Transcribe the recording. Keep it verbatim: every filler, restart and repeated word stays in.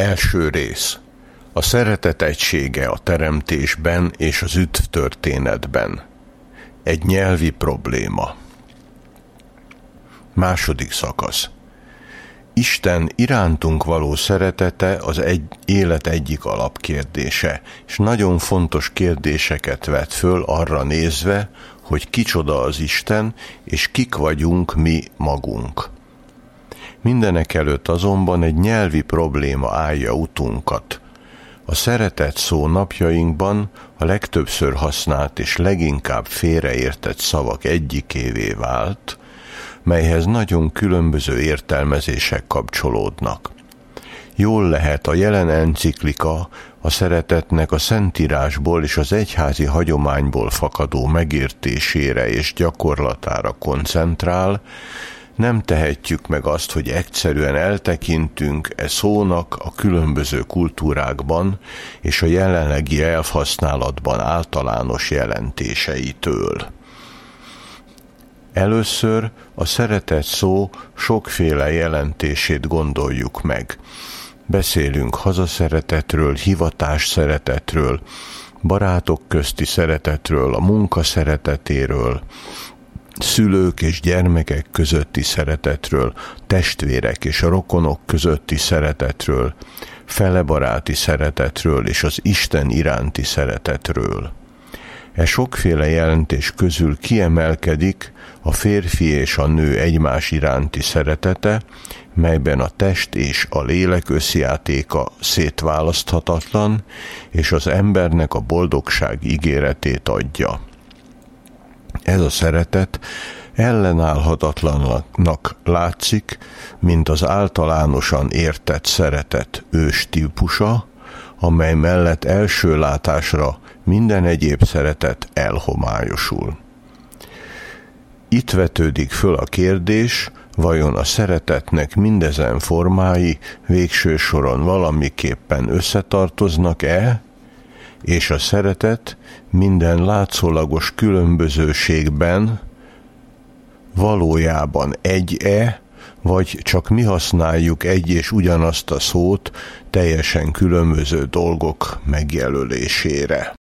Első rész. A szeretet egysége a teremtésben és az üdvtörténetben. Egy nyelvi probléma. Második szakasz. Isten irántunk való szeretete az egy, élet egyik alapkérdése, és nagyon fontos kérdéseket vet föl arra nézve, hogy kicsoda az Isten, és kik vagyunk mi magunk. Mindenekelőtt azonban egy nyelvi probléma állja utunkat. A szeretet szó napjainkban a legtöbbször használt és leginkább félreértett szavak egyikévé vált, melyhez nagyon különböző értelmezések kapcsolódnak. Jól lehet, a jelen enciklika a szeretetnek a Szentírásból és az egyházi hagyományból fakadó megértésére és gyakorlatára koncentrál. Nem tehetjük meg azt, hogy egyszerűen eltekintünk e szónak a különböző kultúrákban és a jelenlegi elvhasználatban általános jelentéseitől. Először a szeretet szó sokféle jelentését gondoljuk meg. Beszélünk hazaszeretetről, hivatás szeretetről, barátok közti szeretetről, a munka szeretetéről, szülők és gyermekek közötti szeretetről, testvérek és a rokonok közötti szeretetről, felebaráti szeretetről és az Isten iránti szeretetről. E sokféle jelentés közül kiemelkedik a férfi és a nő egymás iránti szeretete, melyben a test és a lélek összjátéka szétválaszthatatlan, és az embernek a boldogság ígéretét adja. Ez a szeretet ellenállhatatlannak látszik, mint az általánosan értett szeretet ős típusa, amely mellett első látásra minden egyéb szeretet elhomályosul. Itt vetődik föl a kérdés, vajon a szeretetnek mindezen formái végső soron valamiképpen összetartoznak-e, és a szeretet minden látszólagos különbözőségben valójában egy-e, vagy csak mi használjuk egy és ugyanazt a szót teljesen különböző dolgok megjelölésére.